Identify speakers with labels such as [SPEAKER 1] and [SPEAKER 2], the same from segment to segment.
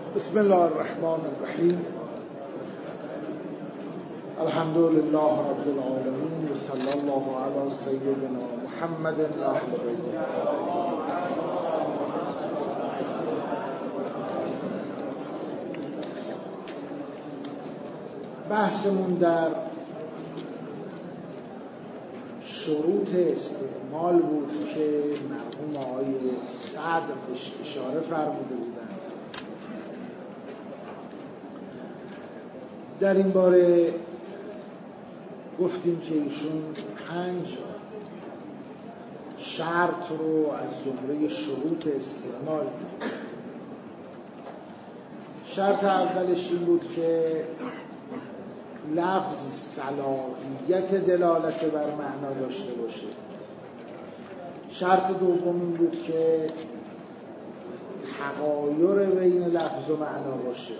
[SPEAKER 1] بسم الله الرحمن الرحیم. الحمد لله رب العالمین و صلی الله علی سیدنا محمد اهل بیت. بحثمون در شروط استعمال بود که مرحوم آقای صدر بهش اشاره فرموده بودند. در این باره گفتیم که ایشون 5 شرط رو از جمله شروط استعمال بود. شرط اولش این بود که لفظ صلاحیت دلالت بر معنا داشته باشه. شرط دوم این بود که تغایر بین لفظ و معنا باشه.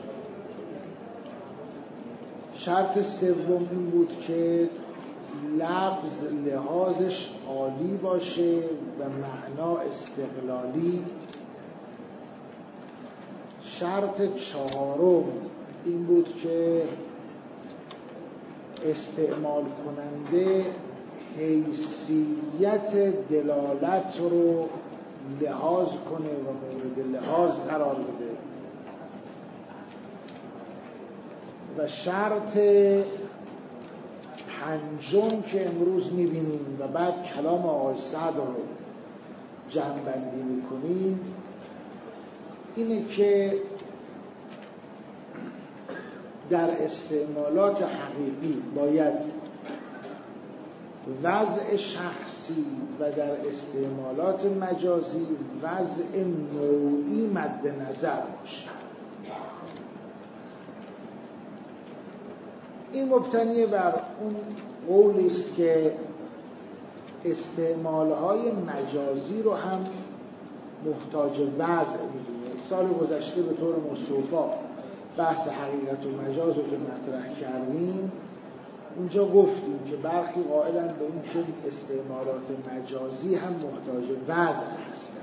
[SPEAKER 1] شرط سوم این بود که لفظ لحاظش عالی باشه و معنا استقلالی. شرط چهارم این بود که استعمال کننده حیثیت دلالت رو لحاظ کنه و مورد لحاظ قرار بده. و شرط پنجم که امروز میبینیم و بعد کلام آقای صدر رو جمع‌بندی میکنیم اینه که در استعمالات حقیقی باید وضع شخصی و در استعمالات مجازی وضع نوعی مد نظر باشه. این مبتنی بر اون قولی است که استعمالهای مجازی رو هم محتاج وضع می‌دونه. سال گذشته به طور مستوفا بحث حقیقت و مجاز رو که مطرح کردیم اونجا گفتیم که برخی قائلن به این که استعمالات مجازی هم محتاج وضع هستند.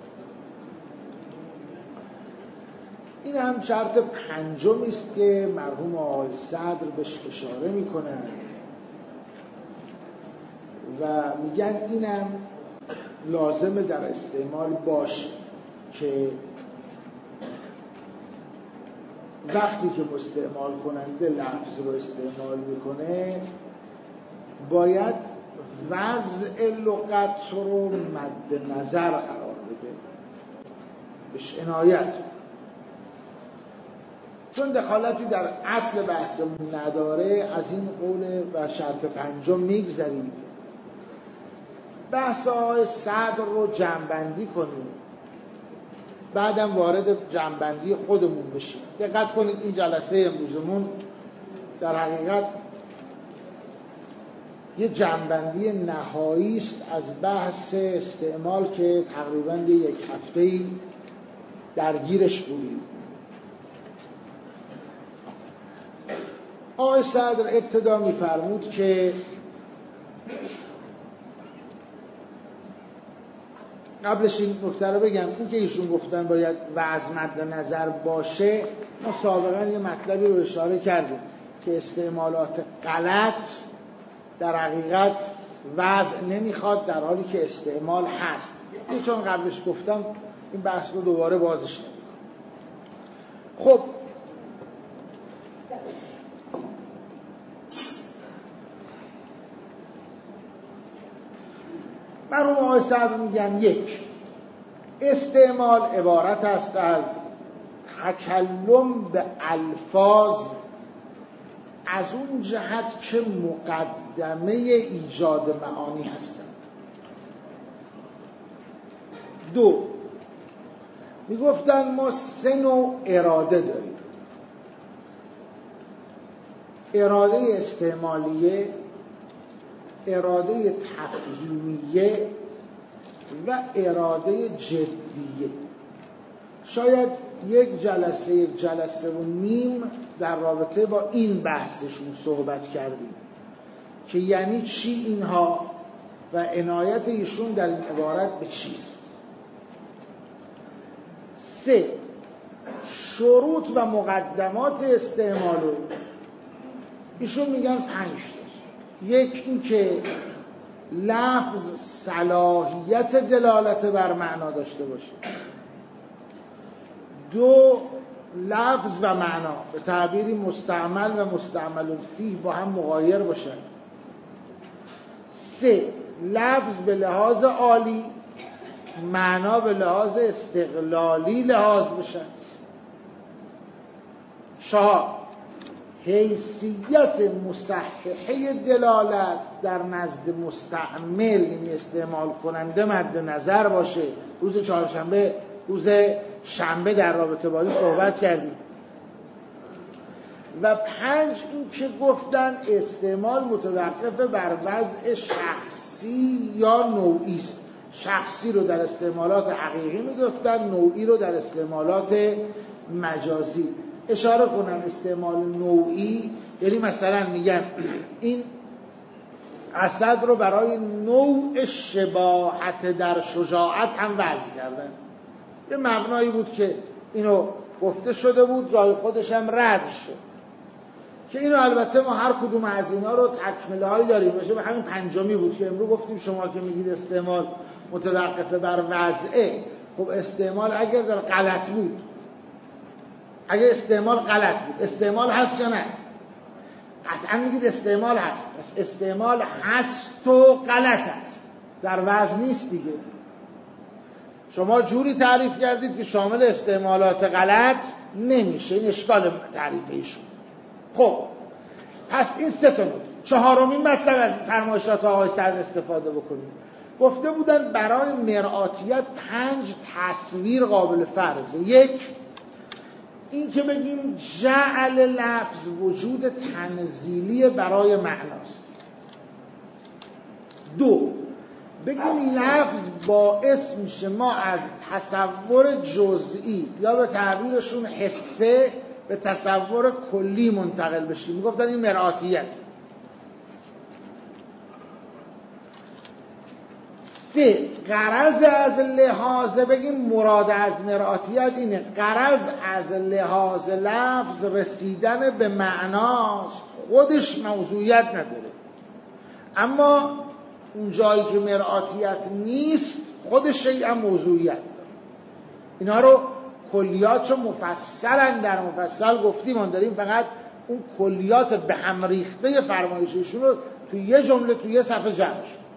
[SPEAKER 1] این هم شرط پنجمی است که مرحوم آقای صدر بهش اشاره میکنن و میگن اینم لازمه در استعمال باشه که وقتی که استعمال کننده لفظ رو استعمال میکنه باید وضع لغت رو مد نظر قرار بده، بهش عنایت، چون دخالتی در اصل بحثمون نداره. از این قول و شرط پنجم میگذریم، بحث آقای صدر رو جمع‌بندی کنیم، بعدم وارد جمع‌بندی خودمون بشیم. دقت کنید این جلسه امروزمون در حقیقت یه جمع‌بندی نهایی است از بحث استعمال که تقریباً 1 هفته‌ای درگیرش بودیم. آقای صدر ابتدا می‌فرمود که قبلش این نکته رو بگم، این که ایشون گفتن باید وضع مد نظر باشه، ما سابقا یه مطلبی رو اشاره کردیم که استعمالات غلط در حقیقت وضع نمیخواد در حالی که استعمال هست. چون قبلش گفتم این بحث رو دوباره بازش نمی‌کنم. خب مرحوم آقای صدر میگن 1. استعمال عبارت است از تکلم به الفاظ از اون جهت که مقدمه ایجاد معانی هستند. 2. میگفتن ما 3 نوع اراده داریم: اراده استعمالیه، اراده تفهیمیه و اراده جدیه. شاید 1 جلسه و نیم در رابطه با این بحثشون صحبت کردیم که یعنی چی اینها و عنایت ایشون در این عبارت به چیست. 3. شروط و مقدمات استعمال رو ایشون میگن 5 تا. یک این که لفظ صلاحیت دلالت بر معنا داشته باشه. 2 لفظ و معنا به تعبیری مستعمل و مستعمل فیه با هم مغایر باشن. 3 لفظ به لحاظ عالی، معنا به لحاظ استقلالی لحاظ بشن. 4 حیثیت مصححه دلالت در نزد مستعمل، یعنی استعمال کننده، مد نظر باشه. روز چهارشنبه، روز شنبه در رابطه با این صحبت کردیم. و 5 این که گفتن استعمال متوقف بر وضع شخصی یا نوعی است. شخصی رو در استعمالات حقیقی میگفتن، نوعی رو در استعمالات مجازی. اشاره کنم استعمال نوعی یعنی مثلا میگن این اسد رو برای نوع شباهت در شجاعت هم وضع کردن. یه مبنایی بود که اینو گفته شده بود، جای خودش هم رد شد که اینو البته ما هر کدوم از اینا رو تکمله هایی داریم. به همین 5می بود که امروز گفتیم شما که میگید استعمال متوقف بر وضعه، خب استعمال اگر در غلط بود، اگه استعمال غلط بود، استعمال هست یا نه؟ قطعا میگید استعمال هست. استعمال هست و غلط هست، در وضع نیست دیگه. شما جوری تعریف کردید که شامل استعمالات غلط نمیشه. این اشکال تعریف ایشون. خب پس این 3 تا بود. 4مین مطلب از فرمایشات آقای صدر استفاده بکنیم. گفته بودن برای مرآتیت 5 تصویر قابل فرضه. 1 این که بگیم جعل لفظ وجود تنزیلی برای معناست. 2 بگیم لفظ باعث میشه ما از تصور جزئی یا به تعبیرشون حسه به تصور کلی منتقل بشیم. میگفتن این مرآتیت. 3 غرض از لحاظ، بگیم مراد از مرآتیت اینه، غرض از لحاظ لفظ رسیدن به معناست، خودش موضوعیت نداره. اما اون جایی که مرآتیت نیست خود شیء موضوعیت داره. اینا رو کلیات رو مفصلا در مفصل گفتیم. ما داریم فقط اون کلیات به هم ریخته فرمایششون رو توی یه جمله توی یه صفحه جمع شد.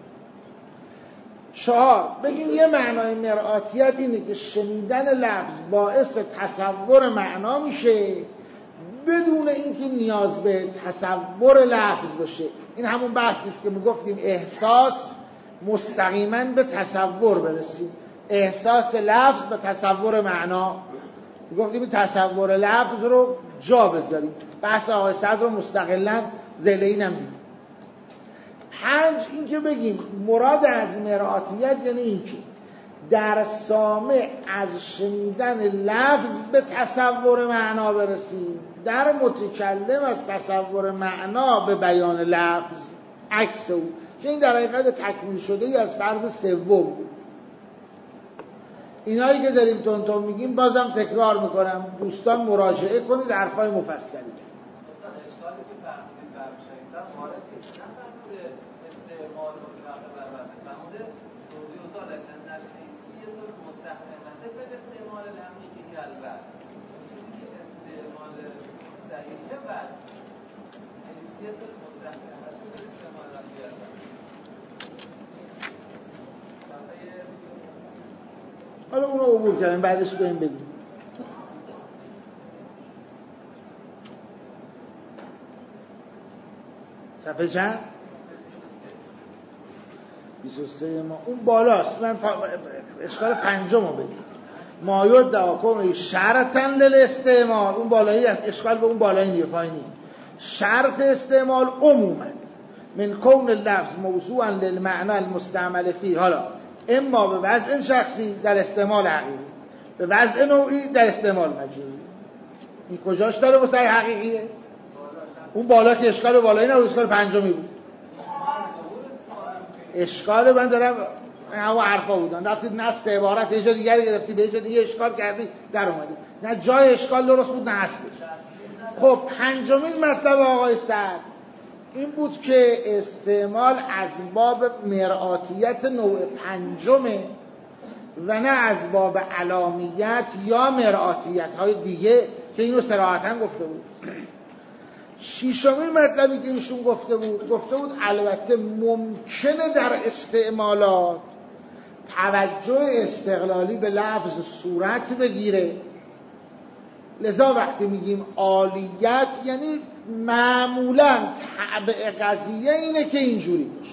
[SPEAKER 1] 4 بگیم یه معنای مرآتیت اینه که شنیدن لفظ باعث تصور معنا میشه بدون اینکه نیاز به تصور لفظ باشه. این همون بحثی است که میگفتیم احساس مستقیما به تصور برسیم، احساس لفظ به تصور معنا. میگفتیم این تصور لفظ رو جا بذاریم. بحث آقای صدر رو مستقلا ذیل این هم دید. 5 این که بگیم مراد از مرآتیت یعنی این که در سامع از شنیدن لفظ به تصور معنا برسیم، در متکلم از تصور معنا به بیان لفظ، عکس او، که این در حقیقت تکمیل شده ای از فرض 3 بود. اینایی که داریم تون میگیم بازم تکرار میکنم، دوستان مراجعه کنید حرفای مفصلی. حالا اونو عبور کردیم، بعدش به این بگیم. صفحه چند؟ 23 ما اون بالاست. من اشکال 5 رو بگیم. مایود دواکن شرطاً للاستعمال، اون بالایی هست. اشکال به اون بالایی نیه، پایینی. شرط استعمال عموما من کون لفظ موضوعاً للمعنى المستعمل فيه، حالا اما به وضع شخصی در استعمال حقیقی، به وضع نوعی در استعمال مجازی. این کجاش داره واسه حقیقیه؟ اون بالا که اشکال بالایی نه، اشکال 5 بود. اشکال من دارم همه حرفا بودن، رفتی نص عبارت یه جا دیگری گرفتی به یه جا دیگه اشکال کردی در اومدی، نه جای اشکال درست بود نه اصلش. خب پنجمین مطلب آقای سعد این بود که استعمال از باب مرآتیت نوع پنجمه و نه از باب علامیت یا مرآتیت های دیگه که اینو صراحتاً گفته بود. ششمین مطلبی که ایشون گفته بود البته ممکنه در استعمالات توجه استقلالی به لفظ صورت بگیره، لذا وقتی میگیم عالیت یعنی معمولاً تبع قضیه اینه که اینجوری باشه.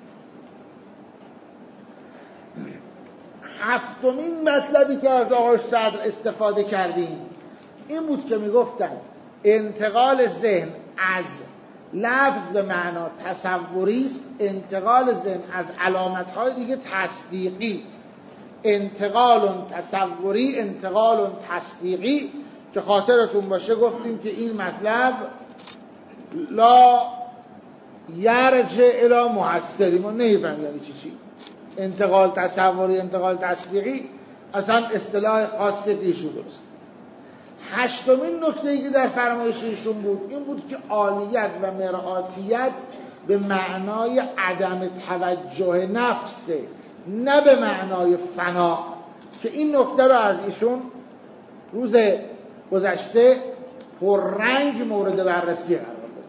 [SPEAKER 1] هفتمین مطلبی که از آقای صدر استفاده کردیم این بود که میگفتن انتقال ذهن از لفظ به معنا تصوری است، انتقال ذهن از علامت‌های دیگه تصدیقی، انتقال تصوری انتقال تصدیقی، که خاطرتون باشه گفتیم که این مطلب لا یرجع الی محصری، ما نمی‌فهمیم یعنی چی انتقال تصوری انتقال تصدیقی، اصلا اصطلاح خاص ایشون درست. هشتمین نکته‌ای که در فرمایش ایشون بود این بود که عالیت و مرآتیت به معنای عدم توجه نفسه، نه به معنای فنا، که این نکته رو از ایشون روز گذشته پررنگ مورد بررسی قرار داد.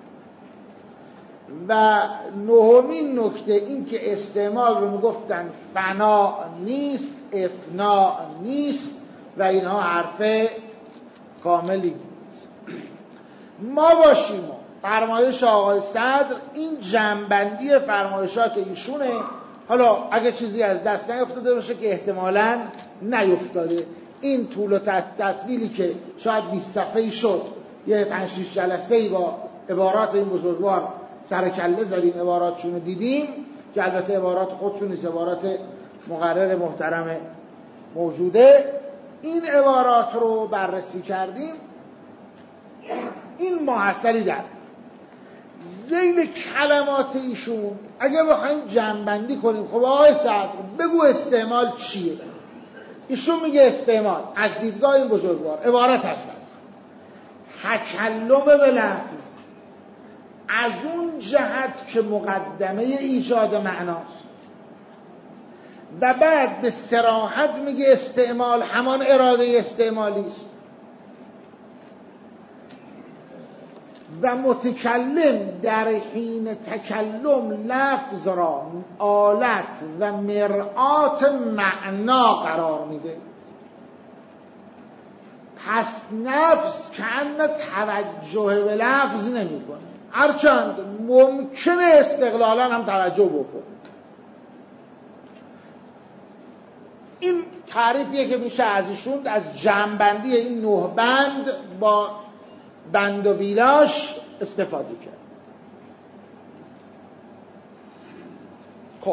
[SPEAKER 1] و نهمین نکته این که استعمال رو میگفتن فنا نیست افنا نیست و اینها حرف کاملی نیست. ما باشیم فرمایش آقای صدر این جنبندی فرمایشات ایشونه. حالا اگه چیزی از دست نیفتاده باشه که احتمالاً نیفتاده، این طول و تطویلی که شاید 20 صفحه‌ای شد، یه 5-6 جلسه‌ای با عبارات این بزرگوار سر کله زدیم، عباراتشون رو دیدیم که البته عبارات خودشون نیست، عبارات مقرر محترم موجوده، این عبارات رو بررسی کردیم. این محصلی در ذیل کلمات ایشون اگه بخوایم جمع‌بندی کنیم، خب آقای صدر بگو استعمال چیه؟ ایشون میگه استعمال از دیدگاه این بزرگوار عبارت هست تکلم به لفظ از اون جهت که مقدمه ایجاد معناست، و بعد به صراحت میگه استعمال همان اراده استعمالی است و متکلم در حین تکلم لفظ را آلت و مرآت معنا قرار میده. پس نفس کأن توجه به لفظ نمیکنه، هرچند ممکنه استقلالا هم توجه بکنه. این تعریفیه که میشه از ایشون از جمع‌بندی این 9 بند با بند و بیلاش استفاده کرد. خب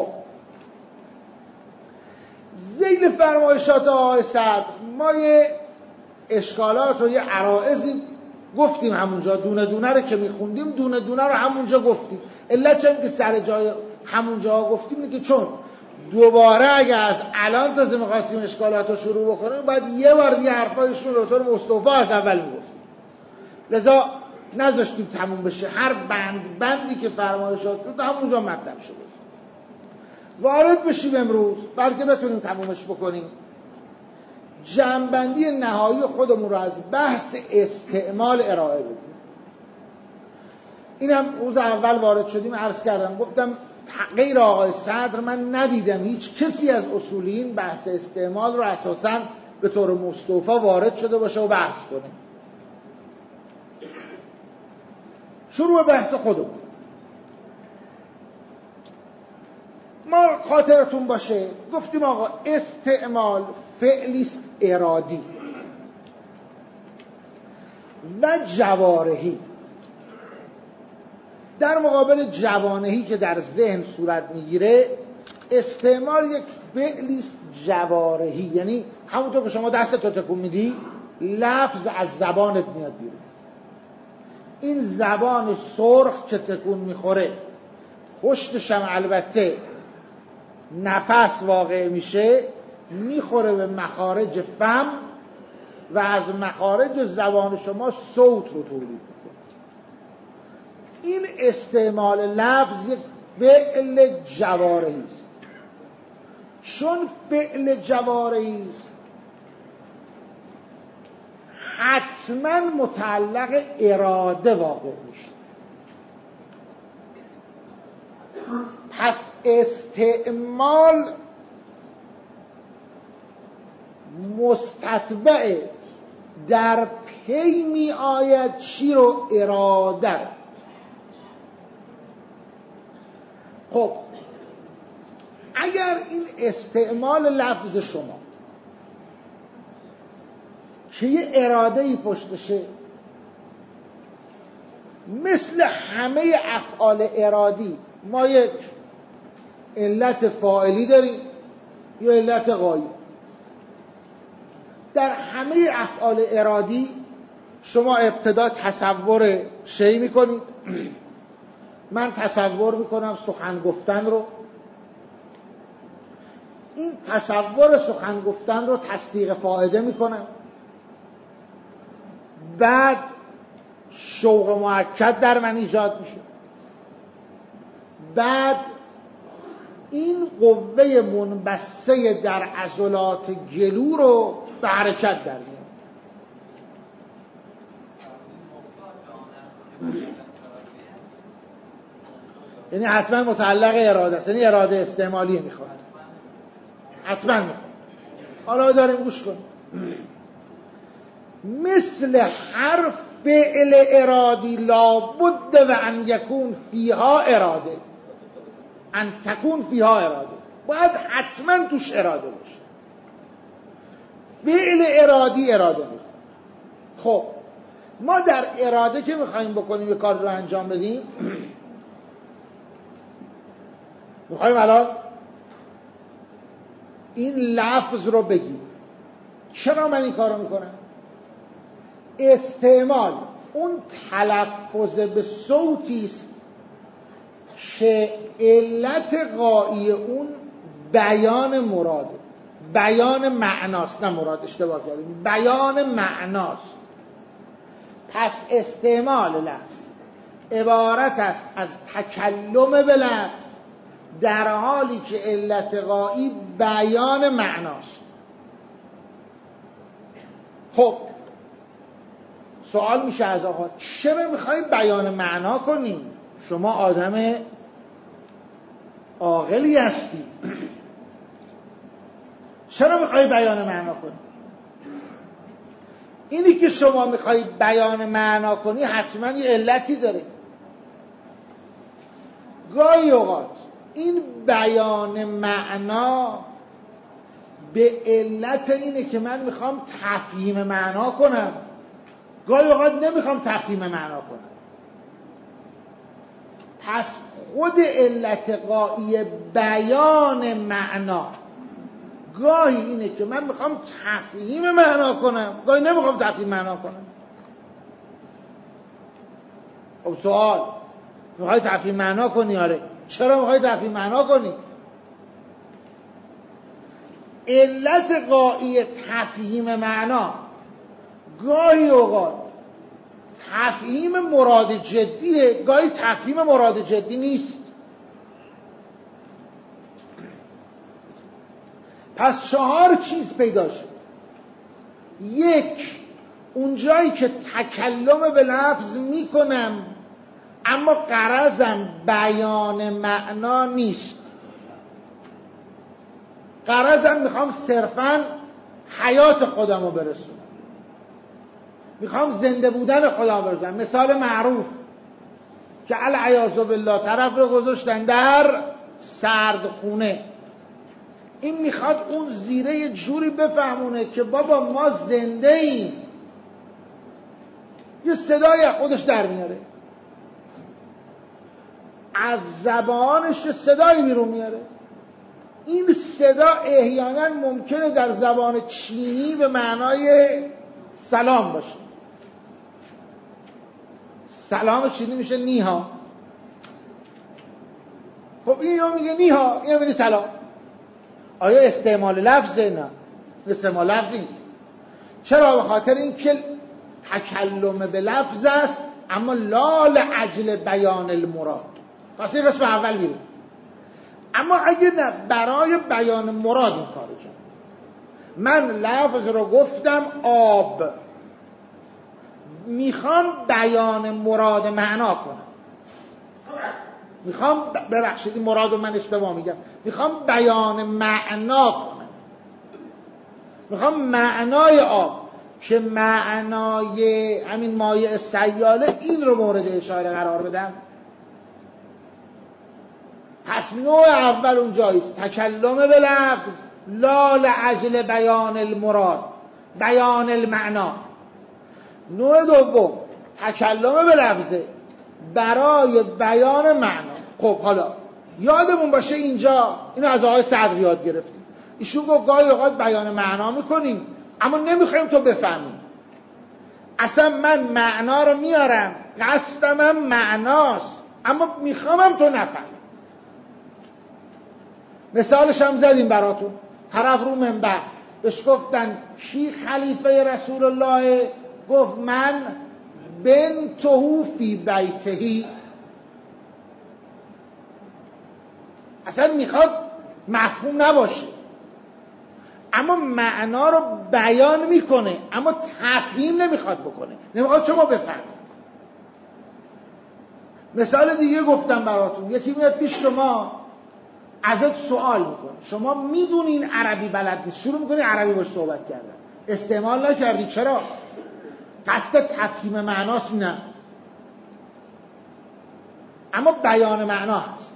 [SPEAKER 1] ذیل فرمایشات آقای صدر ما یه اشکالات و یه عرائضی گفتیم همونجا، دونه دونه رو که میخوندیم دونه دونه رو همونجا گفتیم. علت چون که سر جای همونجا گفتیم اینه که چون دوباره اگه از الان تازه می‌خواستیم اشکالات رو شروع بکنیم باید یه بار یه حرفایشون رو طور مصطفی از اول میگفتیم، لذا نذاشتیم تموم بشه. هر بندی که فرمایشات بود همونجا مطلب شده. وارد بشیم امروز بلکه بتونیم تمومش بکنیم. جمع‌بندی نهایی خودمون رو از بحث استعمال ارائه بدیم. اینم روز اول وارد شدیم عرض کردم، گفتم غیر آقای صدر من ندیدم هیچ کسی از اصولیین بحث استعمال رو اساساً به طور مصطفی وارد شده باشه و بحث کنه. شروع بحث خودمون. ما خاطرتون باشه گفتیم آقا استعمال فعلیست ارادی و جوارحی، در مقابل جوانحی که در ذهن صورت میگیره استعمال یک فعلیست جوارحی، یعنی همونطور که شما دستتو تکون میدی لفظ از زبانت میاد بیرون. این زبان سرخ که تکون میخوره پشتش هم البته نفس واقع میشه میخوره به مخارج فم و از مخارج زبان شما صوت رو تولید میکنه. این استعمال لفظ یک فعل جوارحی است. چون فعل جوارحی است حتما متعلق اراده واقع میشه. پس استعمال مستتبع در پی می آید چی رو؟ اراده. خب اگر این استعمال لفظ شما که یه اراده‌ای پشتشه، مثل همه افعال ارادی ما یک علت فاعلی داریم یا علت غایی. در همه افعال ارادی شما ابتدا تصور شی میکنید. من تصور میکنم سخن گفتن رو، این تصور سخن گفتن رو تصدیق فائده میکنم، بعد شوق مؤکد در من ایجاد میشه، بعد این قوه منبثه در عضلات گلو رو به حرکت در میاد. یعنی حتما متعلق اراده است، یعنی اراده استعمالی میخواد، حتما میخواد. حالا داریم گوش کن. مثل هر فعل ارادی لابد و ان یکون فیها اراده، ان تکون فیها اراده، باید حتما توش اراده باشه. فعل ارادی اراده میخواد. خب ما در اراده که میخواییم بکنیم یه کار رو انجام بدیم، میخواییم الان این لفظ رو بگیم. چرا من این کار رو میکنم؟ استعمال اون تلفظ به صوتی است که علت غایی اون بیان مراده، بیان معناست. نه مراد، اشتباه کردیم، بیان معناست. پس استعمال لفظ عبارت است از تکلم به لفظ در حالی که علت غایی بیان معناست. خب سوال میشه از آقا چرا میخوایی بیان معنا کنی؟ شما آدم عاقلی هستی، چرا میخوایی بیان معنا کنی؟ اینی که شما میخوایی بیان معنا کنی حتما یه علتی داره. گاهی اوقات این بیان معنا به علت اینه که من میخوام تفهیم معنا کنم، گاهی اوقات نمیخوام تفهیم معنا کنم. پس خود علت غایی بیان معنا گاهی اینه که من میخوام تفهیم معنا کنم، گاهی نمیخوام تفهیم معنا کنم. خب سوال، میخوای تفهیم معنا کنی؟ آره. چرا میخوای تفهیم معنا کنی؟ علت غایی تفهیم معنا گاهی اوقات تفهیم مراد جدیه، گاهی تفهیم مراد جدی نیست. پس 4 چیز پیدا شد. 1، اونجایی که تکلم به لفظ میکنم اما غرضم بیان معنا نیست، غرضم میخوام صرفاً حیات خودم رو برسونم، میخوام زنده بودن خودم رو برسونم. مثال معروف که العیاذ بالله طرف رو گذاشتن در سردخونه، این میخواد اون زیره یه جوری بفهمونه که بابا ما زنده ایم، یه صدایی از خودش در میاره، از زبانش صدایی بیرون میاره. این صدا احیانا ممکنه در زبان چینی به معنای سلام باشه. سلام چینی میشه نیها. خب این یا میگه نیها، این میگه سلام. آیا استعمال لفظ؟ نه، استعمال لفظ نیست. چرا؟ به خاطر اینکه تکلم به لفظ است، اما لا لأجل بیان المراد. پس این قسم اول بیره. اما اگه نه برای بیان مراد این کارو کرد، من لفظ رو گفتم آب، میخوام بیان مراد معنا کنم، میخوام، ببخشید این مراد رو من اشتباه میگم، میخوام بیان معنا کنم، میخوام معنای آب که معنای همین مایع سیاله این رو مورد اشاره قرار بدم. پس نوع اول اونجاییست، تکلم به لفظ لا لأجل بیان المراد، بیان المعنا. نوع دوم تکلم به لفظه برای بیان معنا. خب حالا یادمون باشه اینجا اینو از آقای صدر یاد گرفتیم، ایشون گفت گاهی اوقات بیان معنا میکنیم اما نمیخوایم تو بفهمیم. اصلا من معنا رو میارم، قصدمم معناست، اما میخوامم تو نفهمی. مثالش هم زدیم براتون. طرف رو منبر بهش گفتن کی خلیفه رسول الله؟ گفت من بنته فی بیتهی. اصلا میخواد مفهوم نباشه اما معنا رو بیان میکنه، اما تفهیم نمیخواد بکنه، نمیخواد شما بفهمید. مثال دیگه گفتم براتون. یکی میاد پیش شما ازت سوال میکنه، شما میدونین عربی بلد نیست، شروع میکنی عربی باش صحبت کردن، استعمال نکردی. چرا؟ قصد تفهیم معناست؟ نه، اما بیان معنا هست.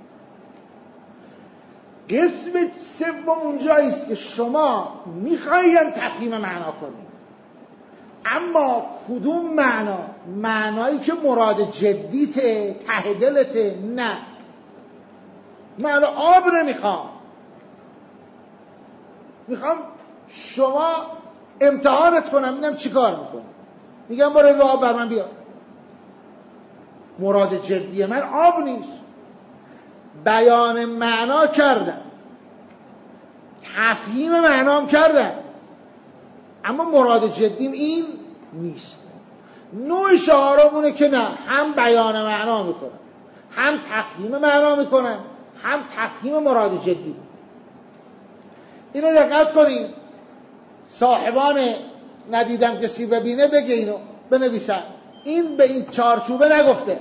[SPEAKER 1] قسم سوم اونجاییست که شما میخواین تفهیم معنا کنید، اما کدوم معنا؟ معنایی که مراد جدیته، ته دلته؟ نه، من آب نمیخوام، میخوام شما امتحانت کنم ببینم چی کار میکنم. میگم برو آب بر من بیار. مراد جدی من آب نیست، بیان معنا کردم، تفهیم معنام کردم، اما مراد جدیم این نیست. نوع چهارمونه که نه، هم بیان معنا میکنم، هم تفهیم معنا میکنم، هم تفهیم مراد جدی. اینو دقت کنید، صاحبان ندیدم کسی ببینه بگه اینو بنویسن. این به این چارچوبه نگفته.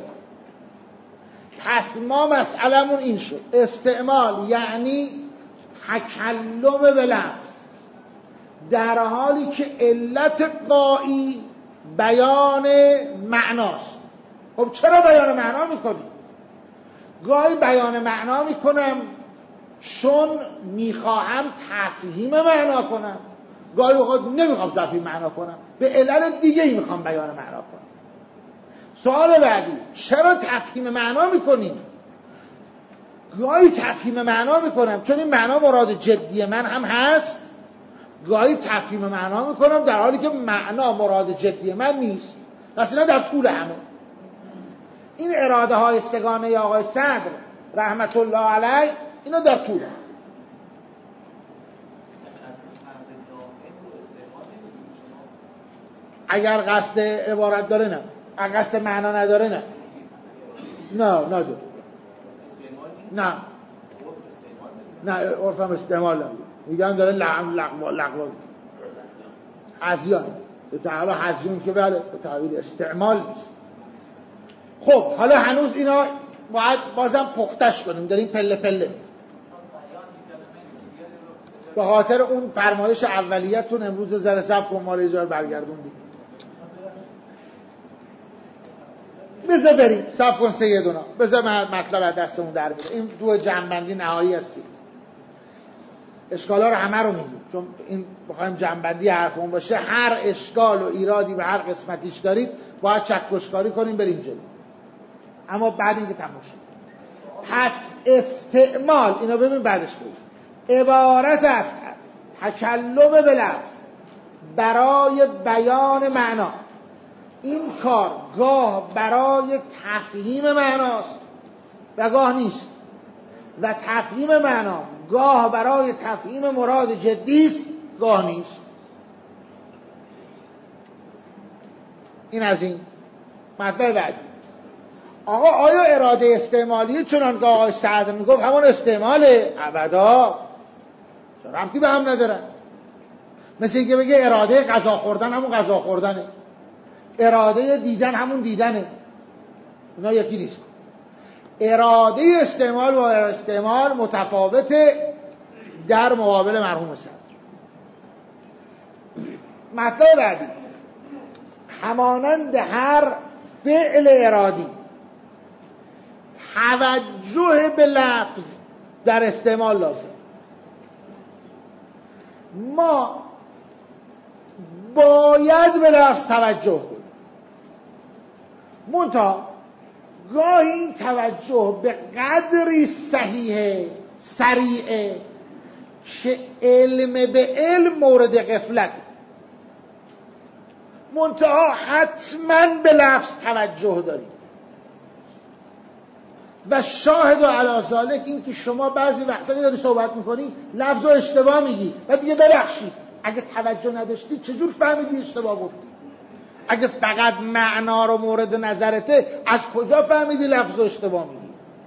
[SPEAKER 1] پس ما مسئلمون این شد، استعمال یعنی تکلم به لفظ در حالی که علت غایی بیان معناست. خب چرا بیان معنا میکنی؟ گاهی بیان معنا میکنم چون میخواهم تفهیم معنا کنم، گاهی اوقات نمیخوام تفهیم معنا کنم، به علل دیگه ای میخوام بیان معنا کنم. سوال بعدی، چرا تفهیم معنا میکنی؟ گاهی تفهیم معنا میکنم چون این معنا مراد جدی من هم هست، گاهی تفهیم معنا میکنم در حالی که معنا مراد جدی من نیست. مثلا در طول همه این اراده های سگانه آقای صدر رحمت الله علیه، اینا در طول اگر قصد عبارت داره نه، اگر قصد معنا نداره نه، نداره، نه عرفم استعمال نمیده، میگن داره لغوا هزیان، به تعبیر هزیون که بله، به تعبیر استعمال نیست. خب حالا هنوز اینا باید بازم پختش کنیم، داریم پله پله. به خاطر اون فرمایش اولیتون امروز ذره صبر کن ما رو اجاره برگردوندیم. بذار بریم صبر کن سیدونا، بذار مطلب از دستمون در بیاره. این دو جنبندی نهایی هستی، اشکالا رو همه رو میگیم چون این بخوایم جنبندی حرفمون باشه، هر اشکال و ایرادی به هر قسمتیش دارید باید چکشکاری کنیم بریم جلو. اما بعد اینکه تموم شد، پس استعمال اینا ببین بعدش بود، عبارت است تکلم به لفظ برای بیان معنا. این کار گاه برای تفهیم معناست و گاه نیست، و تفهیم معنا گاه برای تفهیم مراد جدی است، گاه نیست. این از این. مطلب بعدی، آقا آیا اراده استعمالیه چنان که آقای سعد میگفت همون استعماله؟ ابدا، ربطی به هم ندارن. مثل اینکه بگه اراده غذا خوردن همون غذا خوردنه، اراده دیدن همون دیدنه. اینا یکی نیست. اراده استعمال با استعمال متفاوته در مقابل مرحوم صدر. مطلب بعدی، همانند هر فعل ارادی توجه به لفظ در استعمال لازم. ما باید به لفظ توجه کنیم، منتها گاهی این توجه به قدری صحیحه، سریعه، که علم به علم مورد غفلت، منتها حتما به لفظ توجه داریم. و شاهد و علی ذالک این که شما بعضی وقتا داری صحبت میکنی لفظ رو اشتباه میگی و دیگه ببخشید اگه توجه نداشتی چجور فهمیدی اشتباه گفتی؟ اگه فقط معنا رو مورد نظرته از کجا فهمیدی لفظ رو اشتباه میگی؟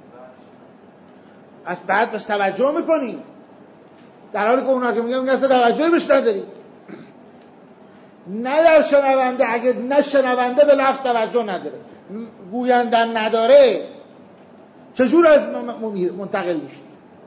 [SPEAKER 1] از بعد بس توجه میکنی، در حالی که اونا که میگن اصلا توجهی بهش نداری. نه در شنونده، اگه نه شنونده به لفظ توجه نداره، گویندن نداره، چجور از منتقل میشه؟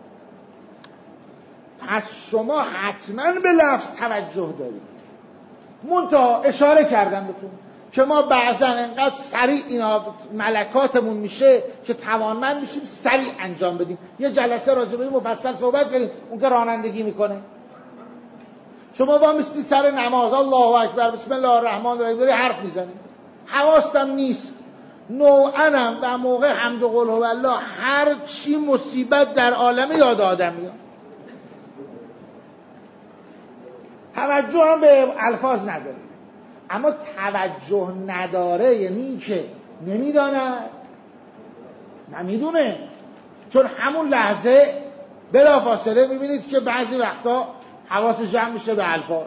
[SPEAKER 1] پس شما حتما به لفظ توجه دارید. منتها اشاره کردم بهتون که ما بعضا انقدر سریع اینا ملکاتمون میشه که توانمند میشیم سریع انجام بدیم. یه جلسه راجع به این مفصل صحبت کردیم، اون که رانندگی میکنه، شما با میستی سر نماز الله اکبر بسم الله الرحمن الرحیم داری حرف میزنی، حواستم نیست، نوعنم و موقع حمد و قل هو الله هر چی مصیبت در عالم یاد آدم میاد. توجه هم به الفاظ نداره. اما توجه نداره یعنی این که نمیدانه، نمیدونه، چون همون لحظه بلافاصله میبینید که بعضی وقتا حواس جمع میشه به الفاظ.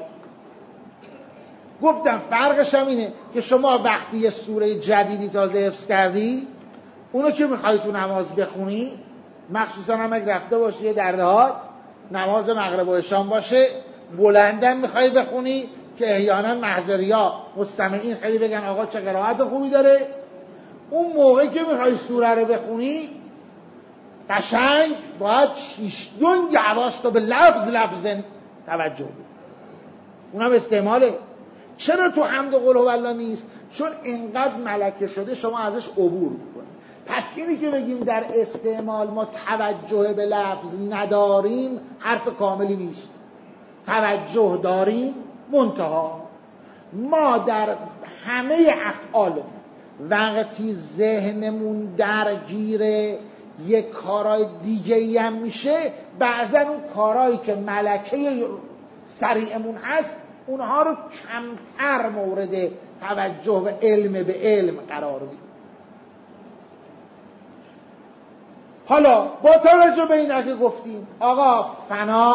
[SPEAKER 1] گفتم فرقش هم اینه که شما وقتی یه سوره جدیدی تازه حفظ کردی، اونو که میخوای تو نماز بخونی، مخصوصا هم اگه رفته باشی یه دردهات نماز مغرب و عشا باشه، بلندم میخوای بخونی که احیانا محضریا مستمعین خیلی بگن آقا چه قرائت خوبی داره، اون موقعی که میخوای سوره رو بخونی قشنگ باید شیشدونگ حواست رو به لفظ توجه بود. اونم استعماله. چرا تو حمد و قل هو الله نیست؟ چون اینقدر ملکه شده شما ازش عبور میکنید. پس اینی که بگیم در استعمال ما توجه به لفظ نداریم حرف کاملی نیست. توجه داریم، منتها ما در همه افعال وقتی ذهنمون درگیر یک کارای دیگه‌ای هم میشه، بعضا اون کارهایی که ملکه سریعمون هست اونها رو کمتر مورد توجه به علم قرار میدیم. حالا با توجه به این که گفتیم آقا فنا،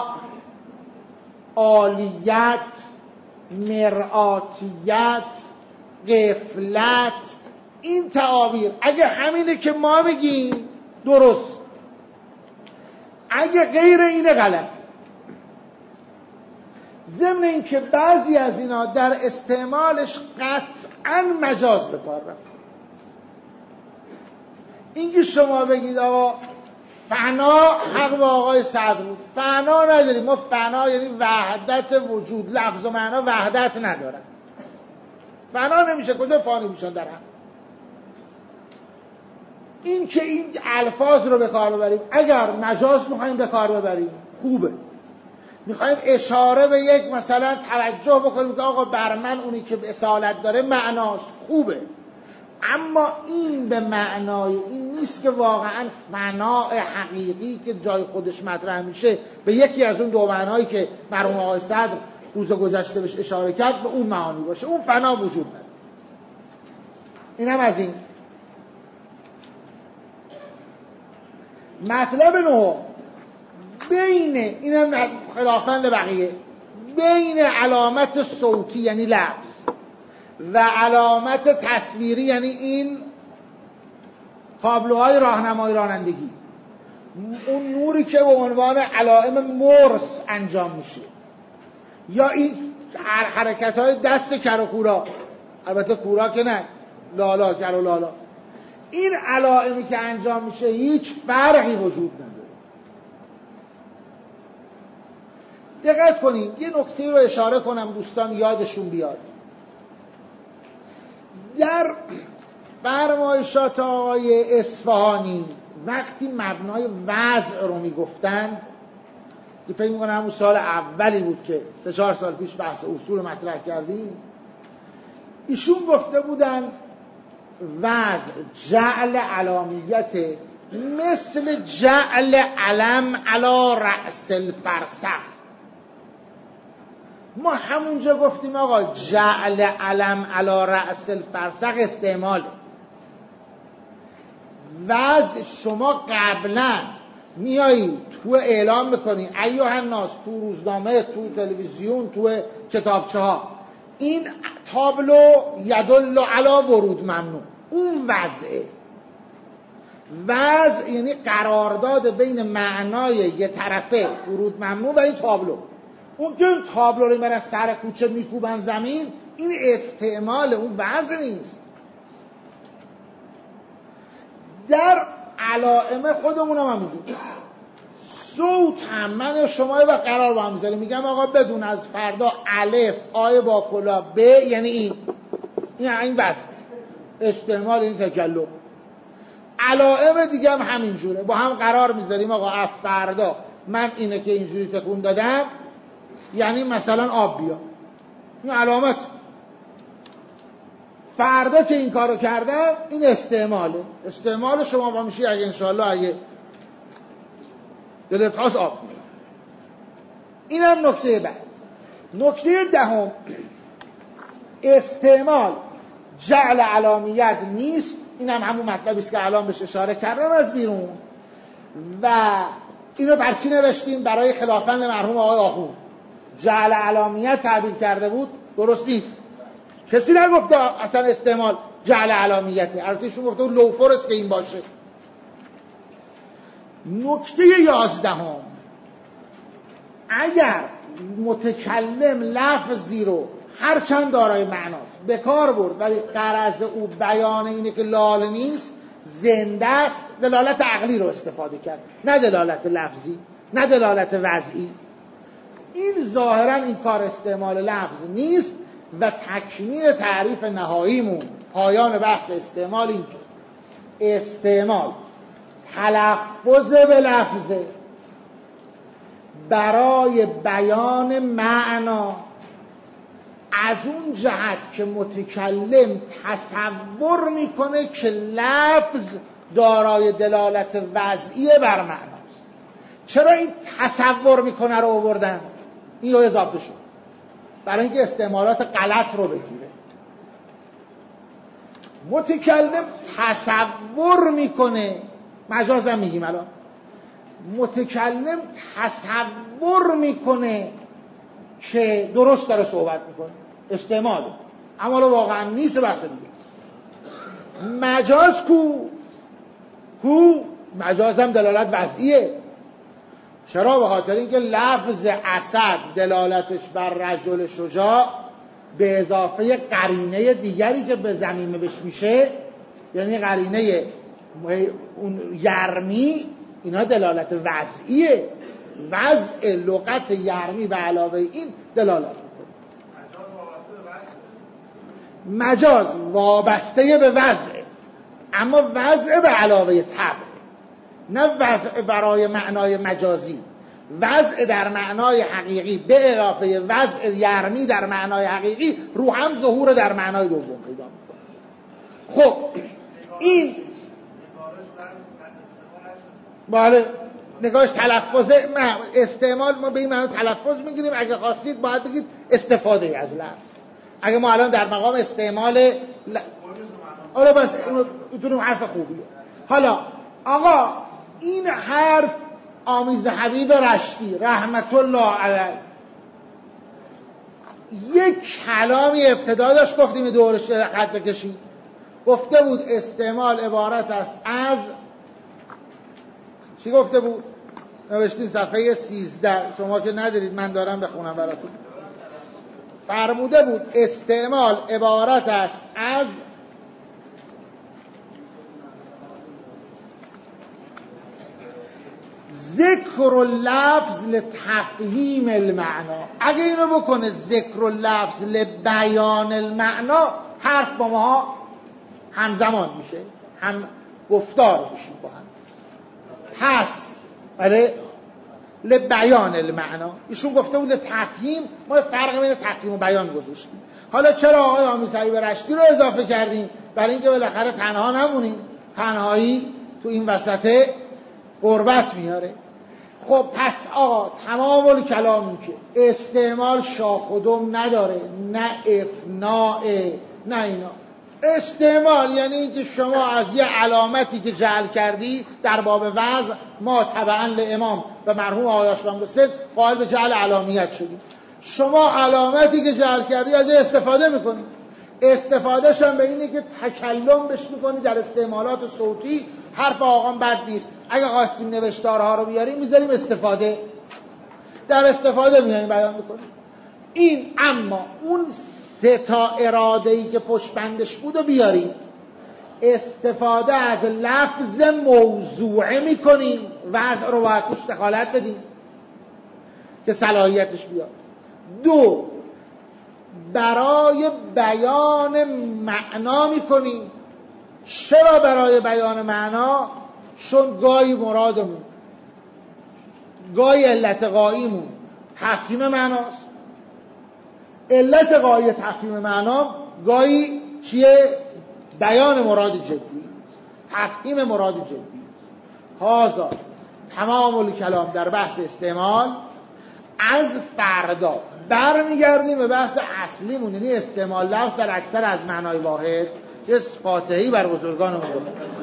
[SPEAKER 1] عالیت، مرآتیت، غفلت، این تعابیر اگه همینه که ما بگیم درست، اگه غیر اینه غلط. ضمن این که بعضی از اینا در استعمالش قطعاً مجاز به کار رفت. اینکه شما بگید آقا فنا حق با آقای سعد بود، فنا نداریم ما، فنا یعنی وحدت وجود، لفظ و معنا وحدت ندارن، فنا نمیشه، کجا فانی میشن در هم. این که این الفاظ رو به کار ببریم، اگر مجاز میخوایم به کار ببریم خوبه، میخوایم اشاره به یک مثلا توجه بکنیم که آقا بر من اونی که اصالت داره معناش خوبه، اما این به معنای این نیست که واقعا فناء حقیقی که جای خودش مطرح میشه به یکی از اون دو معنایی که مرحوم آقای صدر روز گذشته بهش اشاره کرد به اون معانی باشه. اون فنا وجود نداره. اینم از این. مطلب نهم، بین، اینم خلافاً بقیه، بین علامت صوتی یعنی لفظ و علامت تصویری یعنی این تابلوهای راهنمای رانندگی، اون نوری که به عنوان علائم مرس انجام میشه، یا این حرکت‌های دست کر و کورا، البته کورا که نه، لالا کر و لالا، این علائمی که انجام میشه هیچ فرقی وجود نداره. دقت کنیم یه نکته رو اشاره کنم دوستان یادشون بیاد. در فرمایشات آقای اصفهانی وقتی مبنای وضع رو میگفتن، که فکر میکنم همون سال اولی بود که 3-4 سال پیش بحث اصول مطرح کردیم، ایشون گفته بودن وضع جعل علامیت مثل جعل علم علی رأس الفرسخ. ما همونجا گفتیم آقا جعل علم علی رأس الفرسخ استعماله. وضع شما قبلا میایی تو اعلام میکنی ایها الناس، تو روزنامه، تو تلویزیون، تو کتابچه ها، این تابلو یدل علی ورود ممنوع، اون وضعه. وضع یعنی قرارداد بین معنای یه طرفه ورود ممنوع و این تابلو. اون که اون تابلو رو برن سر کوچه میکوبن زمین، این استعمال، اون وضع نیست. در علائم خودمون هم همینجور. صوت هم من شما و قرار با هم میذاریم، میگم آقا بدون از فردا الف آی با کلا ب یعنی این بس استعمال، این تکلم. علائم دیگه هم همینجوره، با هم قرار میذاریم آقا از فردا من اینه که اینجوری تکون دادم یعنی مثلا آب بیا، این علامت. فردا که این کارو کردم این استعماله. استعمال شما با میشه اگه انشاءالله اگه دلت خواست آب بیا. این هم نکته بعد. نکته دهم، استعمال جعل علامیت نیست. این هم همون مطلبی است که الان بهش اشاره کردم از بیرون. و اینو بر چی نوشتیم؟ برای خلافند مرحوم آقای آخوند جعل علامیت تعبیر کرده بود، درست نیست. کسی نگفته اصلا استعمال جعل علامیته، البته ایشون گفته لوفر است که این باشه. نکته 11، اگر متکلم لفظی رو هرچند دارای معناست به کار برد ولی غرض او بیان اینه که لال نیست، زنده است، دلالت عقلی رو استفاده کرد، نه دلالت لفظی، نه دلالت وضعی، این ظاهرا این کار استعمال لفظ نیست. و تکمیل تعریف نهاییمون پایان بحث استعمال این که استعمال تلفظ به لفظه برای بیان معنا، از اون جهت که متکلم تصور میکنه که لفظ دارای دلالت وضعیه بر معناست. چرا این تصور میکنه رو آوردن؟ این رو اضافه شد برای اینکه استعمالات غلط رو بگیره. متکلم تصور میکنه، مجازم میگیم الان، متکلم تصور میکنه که درست داره صحبت میکنه، استعماله، اما واقعا نیست. بحث دیگه مجاز کو مجازم دلالت وضعیه. چرا؟ به خاطر اینکه لفظ اسد دلالتش بر رجل شجاع به اضافه قرینه دیگری که به ضمیر بهش میشه، یعنی قرینه اون یرمی، اینا دلالت وضعیه. وضع لغت یرمی به علاوه این دلالت میکنه. مجاز وابسته به وضع، اما وضع به علاوه طبع، نه وضع برای معنای مجازی. وضع در معنای حقیقی به اضافه وضع یرمی در معنای حقیقی رو هم ظهور در معنای دوم پیدا میکنه. خب این بله نگاهش تلفظه، استعمال ما به این معنی تلفظ میگیریم. اگه خواستید باید بگید استفاده از لفظ. اگه ما الان در مقام استعمال آره بس اونو حرف خوبیه. حالا آقا این حرف آمیز حبیب رشتی رحمت الله علیه یک کلامی ابتدا داشت، گفتیم دورش خط بکشید، گفته بود استعمال عبارت است از چی گفته بود؟ نوشتیم صفحه 13، شما که ندارید من دارم بخونم براتون. فرموده بود استعمال عبارت است از ذکر اللفظ لتفهیم المعنا. اگه اینو بکنه ذکر اللفظ لبیان المعنا، حرف با ما همزمان میشه، هم گفتار میشیم با هم. پس بله لبیان المعنا، ایشون گفته بود لتفهیم، ما فرق بین تفهیم و بیان گذاشتیم. حالا چرا آقای آمیز حبیب رشتی رو اضافه کردیم؟ برای اینکه بالاخره تنها نمونیم، تنهایی تو این وسط غربت میاره. خب پس آقا تمام الکلامی که استعمال شاخ و دم نداره، نه افناء نه اینا، استعمال یعنی اینکه شما از یه علامتی که جعل کردی در باب وضع، ما تبعا لامام و مرحوم آقای آشنام رسید قائل به جعل علامیت شدیم. شما علامتی که جعل کردی از استفاده میکنی، استفادهش هم به اینه که تکلم بش میکنی در استعمالات صوتی. حرف آقام بد نیست، اگه خواستیم نوشتارها رو بیاریم میذاریم استفاده، در استفاده میانیم بیان میکنیم این. اما اون سه تا اراده‌ای که پشت بندش بود و بیاریم، استفاده از لفظ موضوعه میکنیم، وضع رو باید توش دخالت بدیم که صلاحیتش بیاد. دو، برای بیان معنا میکنیم. چرا برای بیان معنا؟ چون گاهی مرادمون، گاهی علت غاییمون تفهیم معناست. علت غایی تفهیم معنا گاهی چیه؟ بیان مراد جدی، تفهیم مراد جدی. هذا تمام الکلام در بحث استعمال. از فردا برمیگردیم به بحث اصلیمون، یعنی استعمال لفظ در اکثر از معنای واحد. یه فاتحه‌ای بر بزرگانمون گفتن.